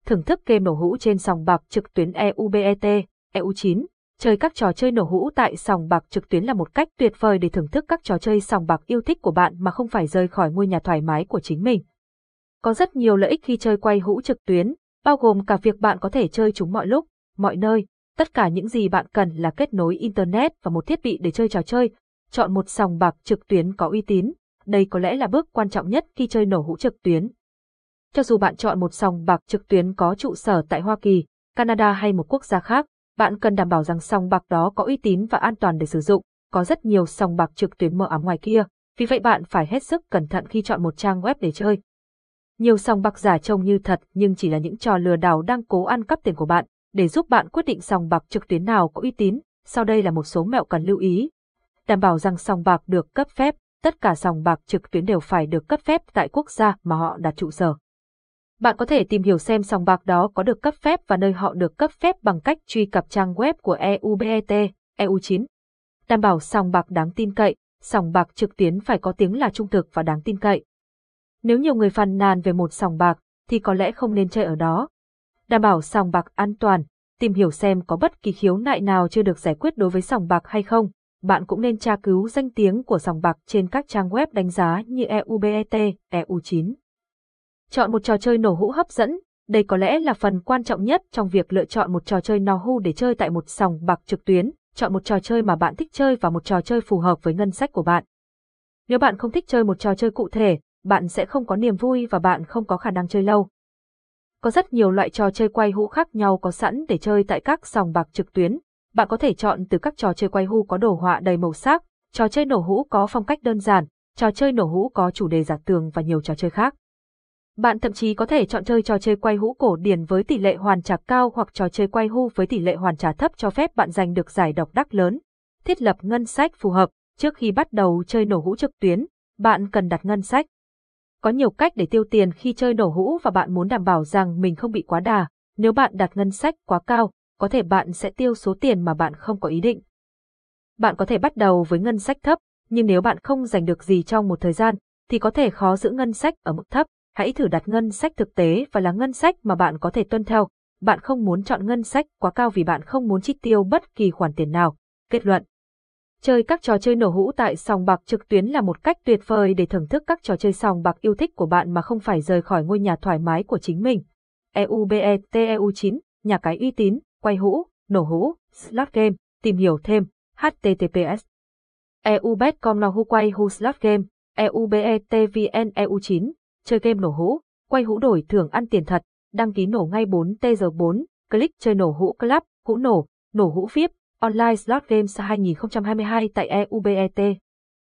thưởng thức game nổ hũ trên sòng bạc trực tuyến EUBET, EU9. Chơi các trò chơi nổ hũ tại sòng bạc trực tuyến là một cách tuyệt vời để thưởng thức các trò chơi sòng bạc yêu thích của bạn mà không phải rời khỏi ngôi nhà thoải mái của chính mình. Có rất nhiều lợi ích khi chơi quay hũ trực tuyến, bao gồm cả việc bạn có thể chơi chúng mọi lúc, mọi nơi. Tất cả những gì bạn cần là kết nối Internet và một thiết bị để chơi trò chơi. Chọn một sòng bạc trực tuyến có uy tín. Đây có lẽ là bước quan trọng nhất khi chơi nổ hũ trực tuyến. Cho dù bạn chọn một sòng bạc trực tuyến có trụ sở tại Hoa Kỳ, Canada hay một quốc gia khác, bạn cần đảm bảo rằng sòng bạc đó có uy tín và an toàn để sử dụng. Có rất nhiều sòng bạc trực tuyến mờ ám ngoài kia, vì vậy bạn phải hết sức cẩn thận khi chọn một trang web để chơi. Nhiều sòng bạc giả trông như thật nhưng chỉ là những trò lừa đảo đang cố ăn cắp tiền của bạn. Để giúp bạn quyết định sòng bạc trực tuyến nào có uy tín, sau đây là một số mẹo cần lưu ý. Đảm bảo rằng sòng bạc được cấp phép. Tất cả sòng bạc trực tuyến đều phải được cấp phép tại quốc gia mà họ đặt trụ sở. Bạn có thể tìm hiểu xem sòng bạc đó có được cấp phép và nơi họ được cấp phép bằng cách truy cập trang web của EUBET, EU9. Đảm bảo sòng bạc đáng tin cậy. Sòng bạc trực tuyến phải có tiếng là trung thực và đáng tin cậy. Nếu nhiều người phàn nàn về một sòng bạc, thì có lẽ không nên chơi ở đó. Đảm bảo sòng bạc an toàn. Tìm hiểu xem có bất kỳ khiếu nại nào chưa được giải quyết đối với sòng bạc hay không. Bạn cũng nên tra cứu danh tiếng của sòng bạc trên các trang web đánh giá như EUBET, EU9. Chọn một trò chơi nổ hũ hấp dẫn. Đây có lẽ là phần quan trọng nhất trong việc lựa chọn một trò chơi nổ hũ để chơi tại một sòng bạc trực tuyến. Chọn một trò chơi mà bạn thích chơi và một trò chơi phù hợp với ngân sách của bạn. Nếu bạn không thích chơi một trò chơi cụ thể, bạn sẽ không có niềm vui và bạn không có khả năng chơi lâu. Có rất nhiều loại trò chơi quay hũ khác nhau có sẵn để chơi tại các sòng bạc trực tuyến. Bạn có thể chọn từ các trò chơi quay hũ có đồ họa đầy màu sắc, trò chơi nổ hũ có phong cách đơn giản, trò chơi nổ hũ có chủ đề giả tường và nhiều trò chơi khác. Bạn thậm chí có thể chọn chơi trò chơi quay hũ cổ điển với tỷ lệ hoàn trả cao hoặc trò chơi quay hũ với tỷ lệ hoàn trả thấp cho phép bạn giành được giải độc đắc lớn. Thiết lập ngân sách phù hợp. Trước khi bắt đầu chơi nổ hũ trực tuyến, bạn cần đặt ngân sách. Có nhiều cách để tiêu tiền khi chơi nổ hũ và bạn muốn đảm bảo rằng mình không bị quá đà. Nếu bạn đặt ngân sách quá cao, có thể bạn sẽ tiêu số tiền mà bạn không có ý định. Bạn có thể bắt đầu với ngân sách thấp, nhưng nếu bạn không giành được gì trong một thời gian, thì có thể khó giữ ngân sách ở mức thấp. Hãy thử đặt ngân sách thực tế và là ngân sách mà bạn có thể tuân theo. Bạn không muốn chọn ngân sách quá cao vì bạn không muốn chi tiêu bất kỳ khoản tiền nào. Kết luận. Chơi các trò chơi nổ hũ tại sòng bạc trực tuyến là một cách tuyệt vời để thưởng thức các trò chơi sòng bạc yêu thích của bạn mà không phải rời khỏi ngôi nhà thoải mái của chính mình. EUBET EU9, nhà cái uy tín, quay hũ, nổ hũ, slot game. Tìm hiểu thêm. https eubet.com nổ hũ quay hũ slot game. EUBETVN EU9. Chơi game nổ hũ, quay hũ đổi thưởng ăn tiền thật. Đăng ký nổ ngay 4TG4. Click chơi nổ hũ club, hũ nổ hũ VIP. Online Slot Games 2022 tại EUBET.